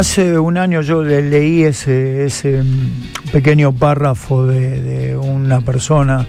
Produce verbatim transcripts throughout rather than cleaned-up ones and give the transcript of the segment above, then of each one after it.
Hace un año yo le leí ese, ese pequeño párrafo de, de una persona,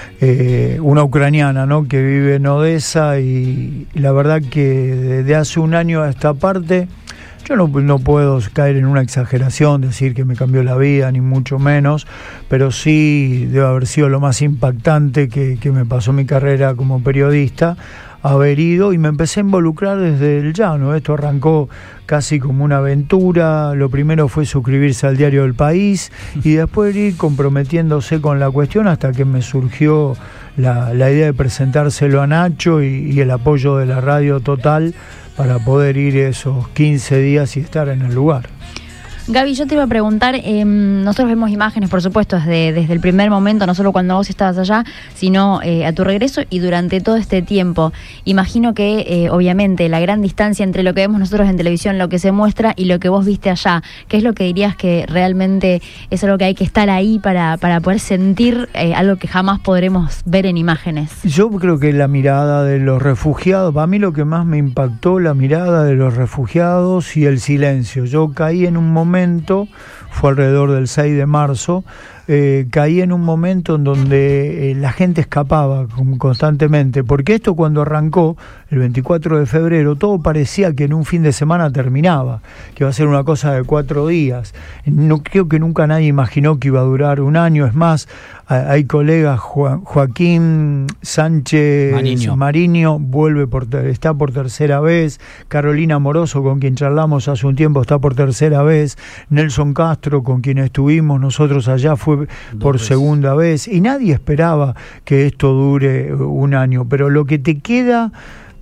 eh, una ucraniana, ¿no?, que vive en Odessa, y, y la verdad que desde hace un año a esta parte yo no, no puedo caer en una exageración, decir que me cambió la vida, ni mucho menos, pero sí debe haber sido lo más impactante que, que me pasó mi carrera como periodista, haber ido, y me empecé a involucrar desde el llano. Esto arrancó casi como una aventura. Lo primero fue suscribirse al diario El País y después ir comprometiéndose con la cuestión hasta que me surgió la, la idea de presentárselo a Nacho y, y el apoyo de la radio total para poder ir esos quince días y estar en el lugar. Gaby, yo te iba a preguntar, eh, nosotros vemos imágenes, por supuesto, desde, desde el primer momento, no solo cuando vos estabas allá, sino eh, a tu regreso y durante todo este tiempo. Imagino que, eh, obviamente, la gran distancia entre lo que vemos nosotros en televisión, lo que se muestra y lo que vos viste allá, ¿qué es lo que dirías que realmente es algo que hay que estar ahí para, para poder sentir eh, algo que jamás podremos ver en imágenes? Yo creo que la mirada de los refugiados, para mí lo que más me impactó, la mirada de los refugiados y el silencio. Yo caí en un momento fue alrededor del seis de marzo, eh, caí en un momento en donde eh, la gente escapaba constantemente, porque esto cuando arrancó, el veinticuatro de febrero, todo parecía que en un fin de semana terminaba, que iba a ser una cosa de cuatro días. No creo que nunca nadie imaginó que iba a durar un año. Es más, hay colegas, Joa, Joaquín Sánchez Mariño. Mariño vuelve por, está por tercera vez, Carolina Moroso, con quien charlamos hace un tiempo, está por tercera vez, Nelson Castro, con quien estuvimos nosotros allá, fue Dos por veces. segunda vez, y nadie esperaba que esto dure un año, pero lo que te queda,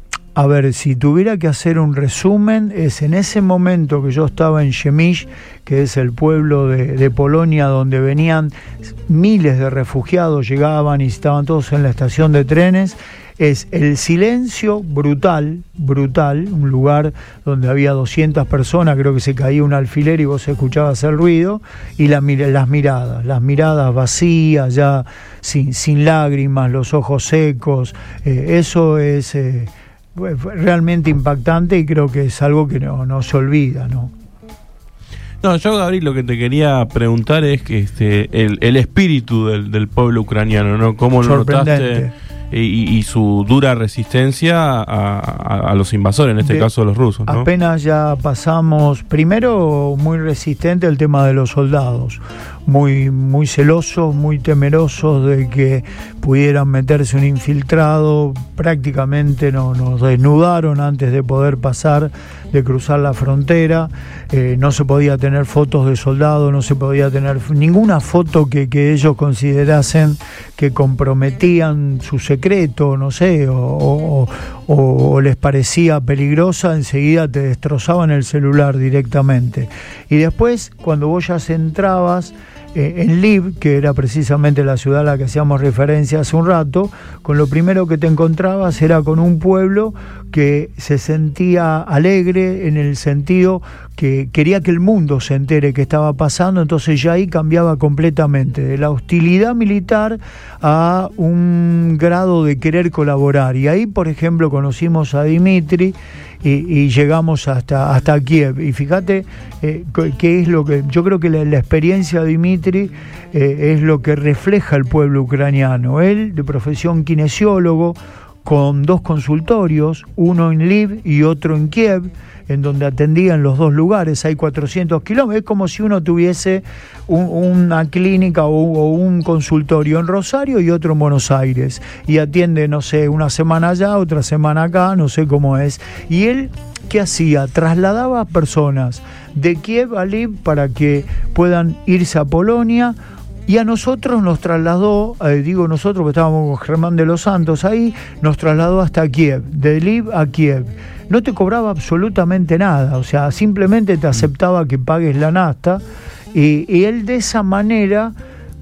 a ver, si tuviera que hacer un resumen, es en ese momento que yo estaba en Przemyśl, que es el pueblo de, de Polonia, donde venían miles de refugiados, llegaban y estaban todos en la estación de trenes. Es el silencio brutal, brutal, un lugar donde había doscientas personas, creo que se caía un alfiler y vos escuchabas el ruido, y la, las miradas, las miradas vacías, ya sin, sin lágrimas, los ojos secos, eh, eso es eh, realmente impactante, y creo que es algo que no, no se olvida, ¿no? No, yo, Gabriel, lo que te quería preguntar es que este el, el espíritu del, del pueblo ucraniano, ¿no? ¿Cómo lo notaste? Y, y su dura resistencia a, a, a los invasores, en este de, caso a los rusos, ¿no? Apenas ya pasamos, primero muy resistente el tema de los soldados, muy, muy celosos, muy temerosos de que pudieran meterse un infiltrado. Prácticamente no, nos desnudaron antes de poder pasar, de cruzar la frontera. Eh, no se podía tener fotos de soldados, no se podía tener ninguna foto que, que ellos considerasen que comprometían su secreto, no sé, o, o, o, o les parecía peligrosa, enseguida te destrozaban el celular directamente. Y después, cuando vos ya entrabas Eh, en Lviv, que era precisamente la ciudad a la que hacíamos referencia hace un rato, con lo primero que te encontrabas era con un pueblo que se sentía alegre, en el sentido que quería que el mundo se entere que estaba pasando. Entonces ya ahí cambiaba completamente de la hostilidad militar a un grado de querer colaborar, y ahí, por ejemplo, conocimos a Dmitry Y, y llegamos hasta hasta Kiev. Y fíjate eh, qué es lo que yo creo que la, la experiencia de Dmitry eh, es lo que refleja el pueblo ucraniano. Él, de profesión kinesiólogo, con dos consultorios, uno en Lviv y otro en Kiev, en donde atendían los dos lugares. Hay cuatrocientos kilómetros, es como si uno tuviese un, una clínica o, o un consultorio en Rosario y otro en Buenos Aires, y atiende, no sé, una semana allá, otra semana acá, no sé cómo es. Y él, ¿qué hacía? Trasladaba personas de Kiev a Lviv para que puedan irse a Polonia, y a nosotros nos trasladó, eh, digo nosotros que estábamos con Germán de los Santos ahí, nos trasladó hasta Kiev, de Lviv a Kiev. No te cobraba absolutamente nada, o sea, simplemente te aceptaba que pagues la nafta, y, y él de esa manera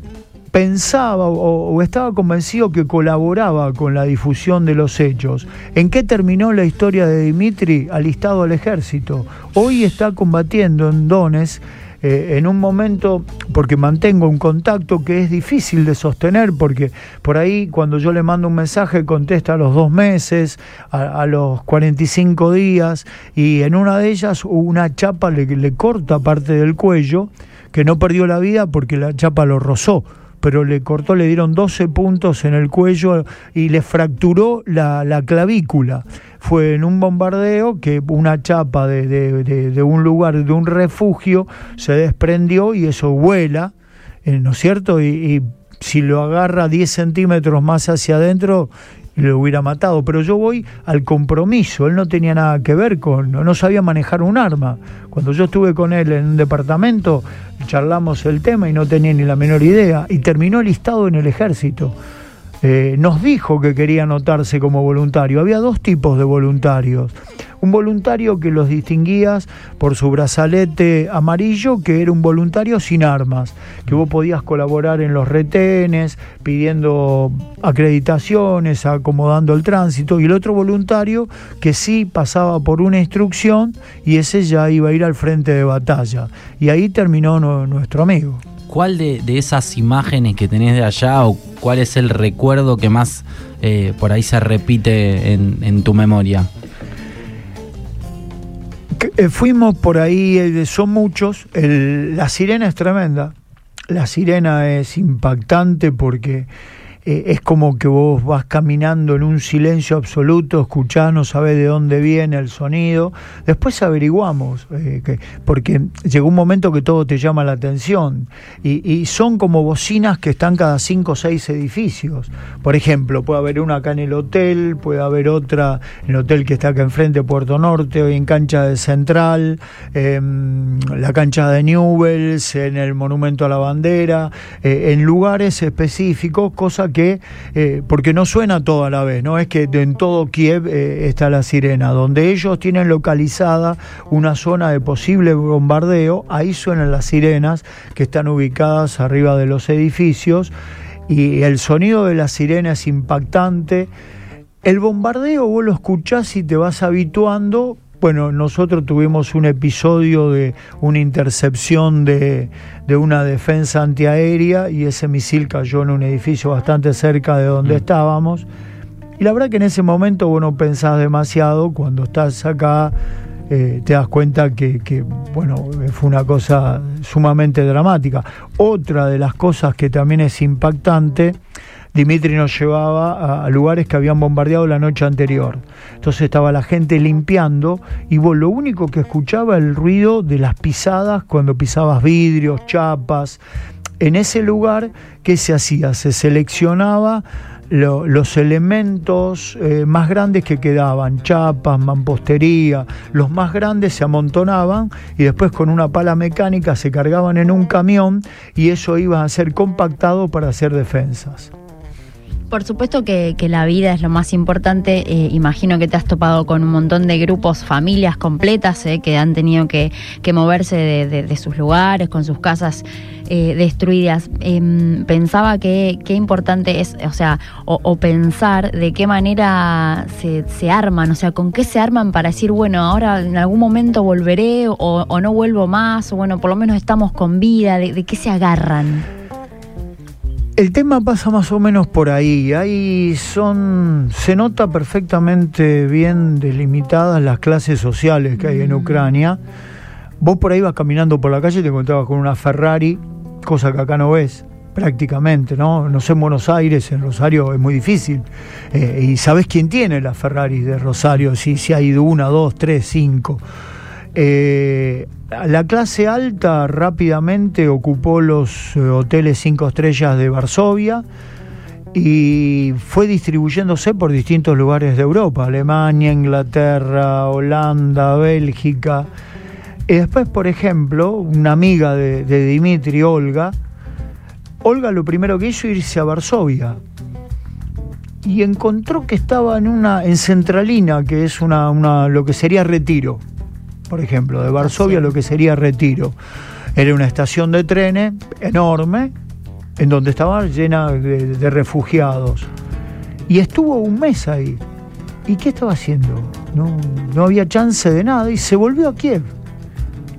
pensaba o, o estaba convencido que colaboraba con la difusión de los hechos. ¿En qué terminó la historia de Dmitry? Alistado al ejército. Hoy está combatiendo en Donetsk, eh, en un momento, porque mantengo un contacto que es difícil de sostener, porque por ahí cuando yo le mando un mensaje contesta a los dos meses, a, a los cuarenta y cinco días, y en una de ellas una chapa le, le corta parte del cuello, que no perdió la vida porque la chapa lo rozó, pero le cortó, le dieron doce puntos en el cuello y le fracturó la, la clavícula. Fue en un bombardeo que una chapa de, de, de, de un lugar, de un refugio, se desprendió y eso vuela, eh, ¿no es cierto? Y, y si lo agarra diez centímetros más hacia adentro, lo hubiera matado. Pero yo voy al compromiso, él no tenía nada que ver con, no, no sabía manejar un arma. Cuando yo estuve con él en un departamento, charlamos el tema y no tenía ni la menor idea, y terminó listado en el ejército. Eh, nos dijo que quería anotarse como voluntario. Había dos tipos de voluntarios. Un voluntario que los distinguías por su brazalete amarillo, que era un voluntario sin armas, que vos podías colaborar en los retenes, pidiendo acreditaciones, acomodando el tránsito, y el otro voluntario que sí pasaba por una instrucción y ese ya iba a ir al frente de batalla. Y ahí terminó no, nuestro amigo. ¿Cuál de, de esas imágenes que tenés de allá o cuál es el recuerdo que más eh, por ahí se repite en, en tu memoria? Que, eh, fuimos por ahí, eh, son muchos. El, la sirena es tremenda. La sirena es impactante porque eh, es como que vos vas caminando en un silencio absoluto, escuchás, no sabés de dónde viene el sonido. Después averiguamos, eh, que, porque llegó un momento que todo te llama la atención, y, y son como bocinas que están cada cinco o seis edificios. Por ejemplo, puede haber una acá en el hotel, puede haber otra en el hotel que está acá enfrente, Puerto Norte, hoy en Cancha de Central, eh, la cancha de Newells, en el Monumento a la Bandera, eh, en lugares específicos, cosa que que, eh, porque no suena todo a la vez, no es que en todo Kiev eh, está la sirena, donde ellos tienen localizada una zona de posible bombardeo, ahí suenan las sirenas que están ubicadas arriba de los edificios, y el sonido de la sirena es impactante. El bombardeo vos lo escuchás y te vas habituando. Bueno, nosotros tuvimos un episodio de una intercepción de, de una defensa antiaérea y ese misil cayó en un edificio bastante cerca de donde mm. estábamos. Y la verdad que en ese momento vos no pensás demasiado. Cuando estás acá eh, te das cuenta que, que, bueno, fue una cosa sumamente dramática. Otra de las cosas que también es impactante, Dimitri nos llevaba a lugares que habían bombardeado la noche anterior. Entonces estaba la gente limpiando y vos lo único que escuchaba el ruido de las pisadas cuando pisabas vidrios, chapas. En ese lugar, ¿qué se hacía? Se seleccionaba lo, los elementos eh, más grandes que quedaban, chapas, mampostería, los más grandes se amontonaban y después con una pala mecánica se cargaban en un camión y eso iba a ser compactado para hacer defensas. Por supuesto que, que la vida es lo más importante. Eh, imagino que te has topado con un montón de grupos, familias completas eh, que han tenido que, que moverse de, de, de sus lugares, con sus casas eh, destruidas. Eh, pensaba que qué importante es, o sea, o, o pensar de qué manera se, se arman, o sea, con qué se arman para decir, bueno, ahora en algún momento volveré o, o no vuelvo más, o bueno, por lo menos estamos con vida. ¿De, de qué se agarran? El tema pasa más o menos por ahí. Ahí son, se nota perfectamente bien delimitadas las clases sociales que hay en Ucrania. Vos por ahí vas caminando por la calle y te encontrabas con una Ferrari, cosa que acá no ves prácticamente, ¿no? No sé, en Buenos Aires, en Rosario es muy difícil. Eh, y sabés quién tiene la Ferrari de Rosario, si, si hay una, dos, tres, cinco. Eh, la clase alta rápidamente ocupó los eh, hoteles cinco estrellas de Varsovia y fue distribuyéndose por distintos lugares de Europa, Alemania, Inglaterra, Holanda, Bélgica. Y después, por ejemplo, una amiga de, de Dimitri, Olga, Olga lo primero que hizo irse a Varsovia y encontró que estaba en una en Centralina, que es una, una lo que sería Retiro. Por ejemplo, de Varsovia, lo que sería Retiro. Era una estación de trenes enorme, en donde estaba llena de, de refugiados. Y estuvo un mes ahí. ¿Y qué estaba haciendo? No, no había chance de nada y se volvió a Kiev.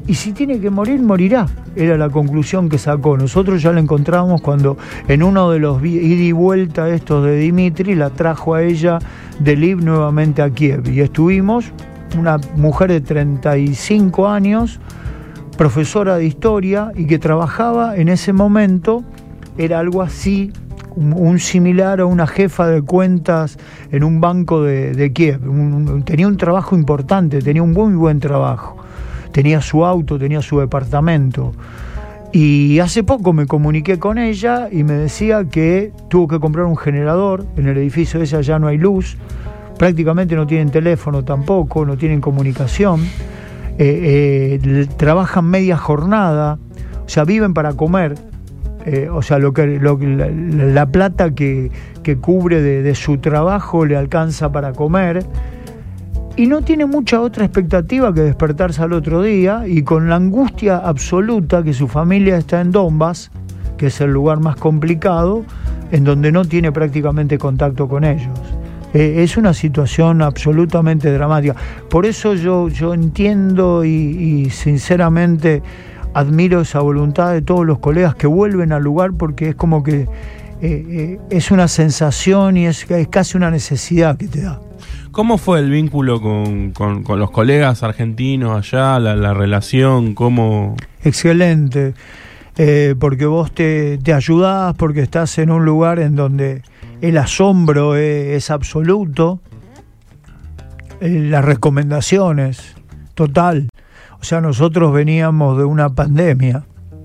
y si tiene que morir, morirá. Era la conclusión que sacó. Nosotros ya la encontramos cuando en uno de los ida y vuelta estos de Dimitri la trajo a ella de Lviv nuevamente a Kiev. Y estuvimos, una mujer de treinta y cinco años, profesora de historia y que trabajaba en ese momento, era algo así, un, un similar a una jefa de cuentas en un banco de, de Kiev. Un, tenía un trabajo importante, tenía un muy buen trabajo. Tenía su auto, tenía su departamento. Y hace poco me comuniqué con ella y me decía que tuvo que comprar un generador. En el edificio de ella ya no hay luz, prácticamente no tienen teléfono tampoco, no tienen comunicación. Eh, eh, trabajan media jornada, o sea, viven para comer. Eh, o sea, lo que, lo, la, la plata que, que cubre de, de su trabajo le alcanza para comer. Y no tiene mucha otra expectativa que despertarse al otro día, y con la angustia absoluta que su familia está en Donbass, que es el lugar más complicado, en donde no tiene prácticamente contacto con ellos. Eh, es una situación absolutamente dramática. Por eso yo, yo entiendo y, y sinceramente admiro esa voluntad de todos los colegas que vuelven al lugar, porque es como que eh, eh, es una sensación y es, es casi una necesidad que te da. ¿Cómo fue el vínculo con, con, con los colegas argentinos allá, la, la relación? ¿Cómo? Excelente, eh, porque vos te, te ayudás, porque estás en un lugar en donde el asombro es, es absoluto, eh, las recomendaciones, total. O sea, nosotros veníamos de una pandemia.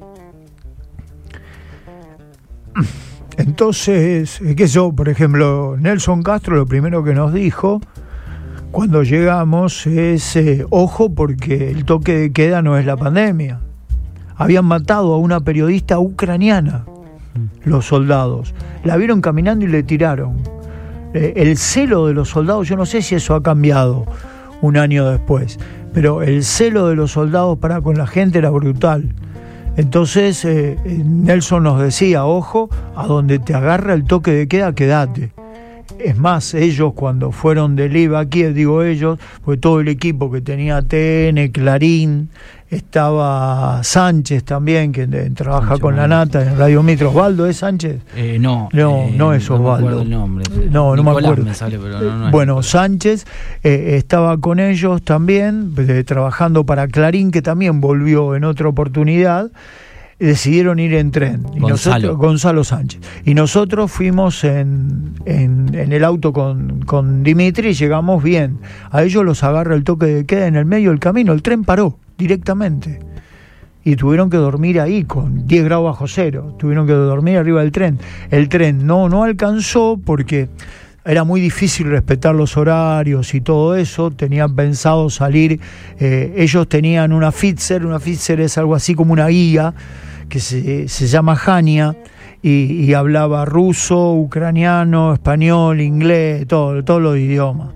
Entonces, qué sé yo, por ejemplo, Nelson Castro lo primero que nos dijo cuando llegamos es, eh, ojo, porque el toque de queda no es la pandemia. Habían matado a una periodista ucraniana, los soldados. La vieron caminando y le tiraron. Eh, el celo de los soldados, yo no sé si eso ha cambiado un año después, pero el celo de los soldados para con la gente era brutal. Entonces eh, Nelson nos decía, ojo, a donde te agarra el toque de queda, quédate. Es más, ellos cuando fueron de Lviv a Kiev, digo ellos, porque todo el equipo que tenía T N, Clarín, estaba Sánchez también, que de, trabaja Sánchez, con la nata en Radio Mitre. ¿Osvaldo es Sánchez? Eh, no, no, eh, no es Osvaldo. No me acuerdo el nombre. No, no Nicolás me acuerdo. Me sale, pero no, no es bueno, Nicolás. Sánchez eh, estaba con ellos también, de, trabajando para Clarín, que también volvió en otra oportunidad. Decidieron ir en tren. Y Gonzalo. Nosotros, Gonzalo Sánchez. Y nosotros fuimos en, en, en el auto con, con Dimitri y llegamos bien. A ellos los agarra el toque de queda en el medio del camino. El tren paró directamente. Y tuvieron que dormir ahí con diez grados bajo cero. Tuvieron que dormir arriba del tren. El tren no, no alcanzó porque era muy difícil respetar los horarios y todo eso. Tenían pensado salir, eh, ellos tenían una Fitzer, una Fitzer es algo así como una guía que se, se llama Hania, y, y hablaba ruso, ucraniano, español, inglés, todo, todos los idiomas.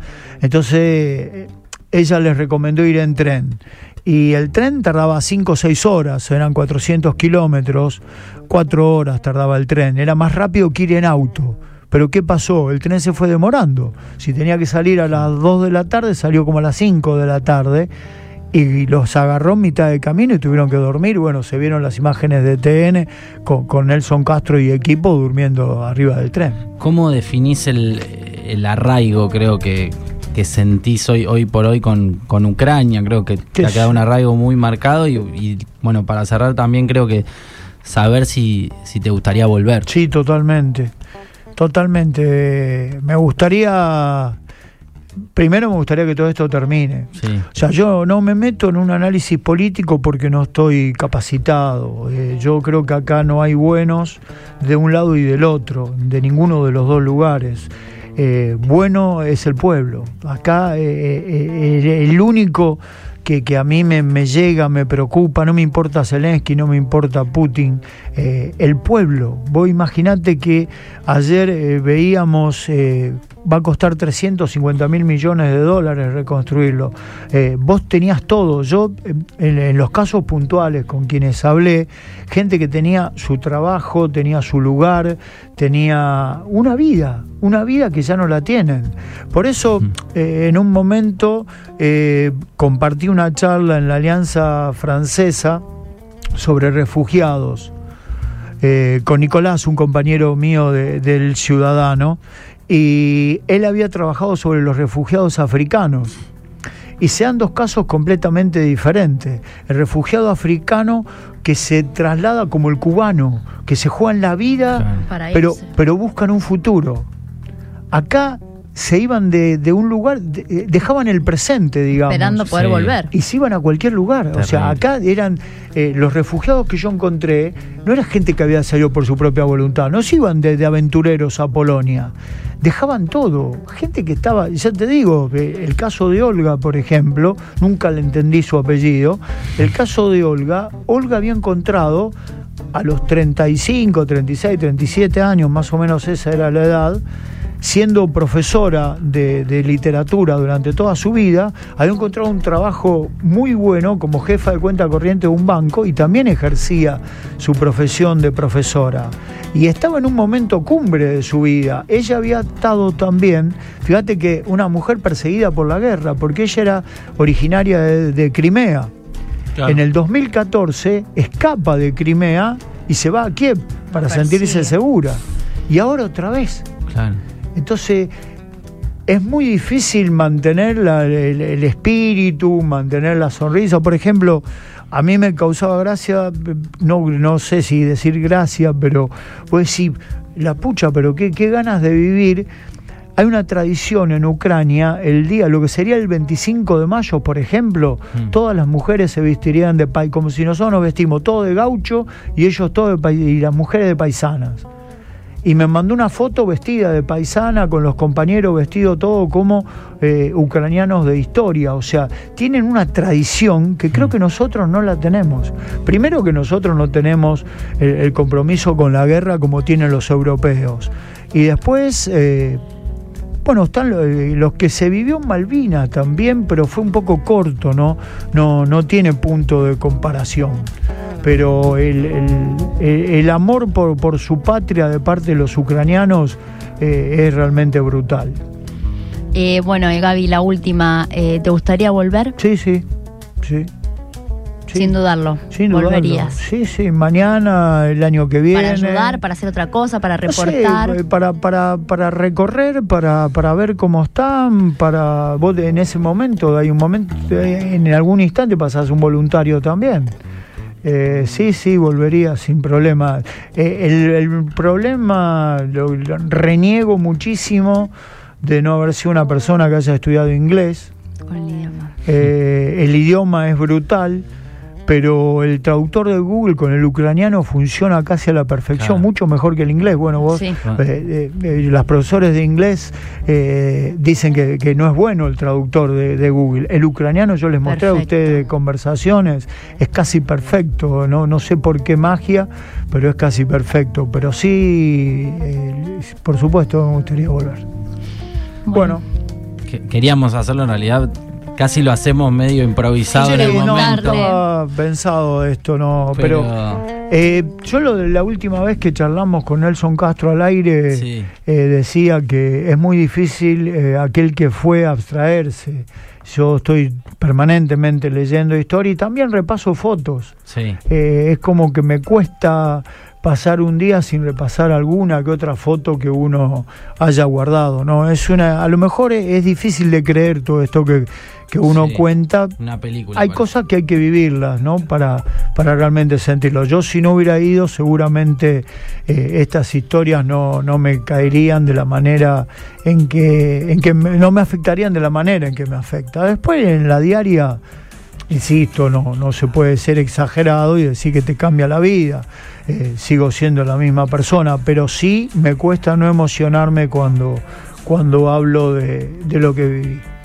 Entonces ella les recomendó ir en tren. Y el tren tardaba cinco o seis horas, eran cuatrocientos kilómetros, cuatro horas tardaba el tren, era más rápido que ir en auto. Pero ¿qué pasó? El tren se fue demorando. Si tenía que salir a las dos de la tarde, salió como a las cinco de la tarde y los agarró en mitad de camino y tuvieron que dormir. Bueno, se vieron las imágenes de T N con, con Nelson Castro y equipo durmiendo arriba del tren. ¿Cómo definís el, el arraigo, creo que, que sentís hoy, hoy por hoy con, con Ucrania? Creo que te ha quedado un arraigo muy marcado y, y bueno, para cerrar también creo que saber si, si te gustaría volver. Sí, totalmente. Totalmente. Me gustaría, primero me gustaría que todo esto termine. Sí. O sea, yo no me meto en un análisis político porque no estoy capacitado. Eh, yo creo que acá no hay buenos de un lado y del otro, de ninguno de los dos lugares. Eh, bueno es el pueblo. Acá eh, eh, el único que, que a mí me, me llega, me preocupa, no me importa Zelensky, no me importa Putin, eh, el pueblo. Vos imaginate que ayer eh, veíamos, eh, va a costar trescientos cincuenta mil millones de dólares reconstruirlo. Eh, vos tenías todo. Yo, en, en los casos puntuales con quienes hablé, gente que tenía su trabajo, tenía su lugar, tenía una vida. una vida que ya no la tienen. Por eso, eh, en un momento, eh, compartí una charla en la Alianza Francesa sobre refugiados, eh, con Nicolás, un compañero mío de, del Ciudadano, y él había trabajado sobre los refugiados africanos. Y se dan dos casos completamente diferentes. El refugiado africano que se traslada como el cubano, que se juegan la vida, claro, pero, pero buscan un futuro. Acá se iban de, de un lugar, de, dejaban el presente, digamos. Esperando poder sí. volver. Y se iban a cualquier lugar. Terrible. O sea, acá eran eh, los refugiados que yo encontré, no era gente que había salido por su propia voluntad, no se iban de, de aventureros a Polonia. Dejaban todo, gente que estaba, ya te digo, el caso de Olga, por ejemplo, nunca le entendí su apellido, el caso de Olga, Olga había encontrado a los treinta y cinco, treinta y seis, treinta y siete años, más o menos esa era la edad, siendo profesora de, de literatura durante toda su vida, había encontrado un trabajo muy bueno como jefa de cuenta corriente de un banco y también ejercía su profesión de profesora. Y estaba en un momento cumbre de su vida. Ella había estado también, fíjate que una mujer perseguida por la guerra, porque ella era originaria de, de Crimea. Claro. En el dos mil catorce escapa de Crimea y se va a Kiev para Persigue. sentirse segura. Y ahora otra vez. Claro. Entonces, es muy difícil mantener la, el, el espíritu, mantener la sonrisa. Por ejemplo, a mí me causaba gracia, no, no sé si decir gracia, pero pues decir, la pucha, pero qué, qué ganas de vivir. Hay una tradición en Ucrania, el día, lo que sería el veinticinco de mayo, por ejemplo, mm. todas las mujeres se vestirían de paisana, como si nosotros nos vestimos todos de gaucho y ellos todos de, y las mujeres de paisanas. Y me mandó una foto vestida de paisana, con los compañeros vestidos todo como eh, ucranianos de historia. O sea, tienen una tradición que creo que nosotros no la tenemos. Primero que nosotros no tenemos el, el compromiso con la guerra como tienen los europeos. Y después, eh, bueno, están los, los que se vivió en Malvinas también, pero fue un poco corto, ¿no? No, no tiene punto de comparación. Pero el, el, el amor por, por su patria de parte de los ucranianos eh, es realmente brutal. Eh, bueno, eh, Gaby, la última, eh, ¿te gustaría volver? Sí, sí, sí. Sí, sin dudarlo, sin volverías. Dudarlo. Sí, sí, mañana, el año que viene. Para ayudar, para hacer otra cosa, para reportar. No sé, para, para, para recorrer, para, para ver cómo están, para vos en ese momento, hay un momento, en algún instante pasás un voluntario también. Eh, sí, sí, volvería sin problema. Eh, el, el problema, lo, lo reniego muchísimo de no haber sido una persona que haya estudiado inglés. Con el idioma. Eh, el idioma es brutal, pero el traductor de Google con el ucraniano funciona casi a la perfección, claro. mucho mejor que el inglés. Bueno, vos, sí. eh, eh, eh, las profesores de inglés eh, dicen que, que no es bueno el traductor de, de Google. El ucraniano, yo les mostré perfecto. a ustedes conversaciones, es casi perfecto, no, no sé por qué magia, pero es casi perfecto. Pero sí, eh, por supuesto me gustaría volver. Bueno. bueno. Queríamos hacerlo en realidad... Casi lo hacemos medio improvisado en el no, momento. No estaba pensado esto, no. Pero, pero eh, yo lo de la última vez que charlamos con Nelson Castro al aire, sí. eh, decía que es muy difícil eh, aquel que fue a abstraerse. Yo estoy permanentemente leyendo historia y también repaso fotos. Sí. Eh, es como que me cuesta pasar un día sin repasar alguna que otra foto que uno haya guardado, ¿no? Es una, a lo mejor es, es difícil de creer todo esto que, que uno sí, cuenta. Una película. Hay cosas que hay que vivirlas, ¿no? Para, para realmente sentirlo. Yo si no hubiera ido, seguramente eh, estas historias no, no me caerían de la manera en que, en que me, no me afectarían de la manera en que me afecta. Después en la diaria, insisto, no, no se puede ser exagerado y decir que te cambia la vida. Eh, sigo siendo la misma persona, pero sí me cuesta no emocionarme cuando, cuando hablo de, de lo que viví.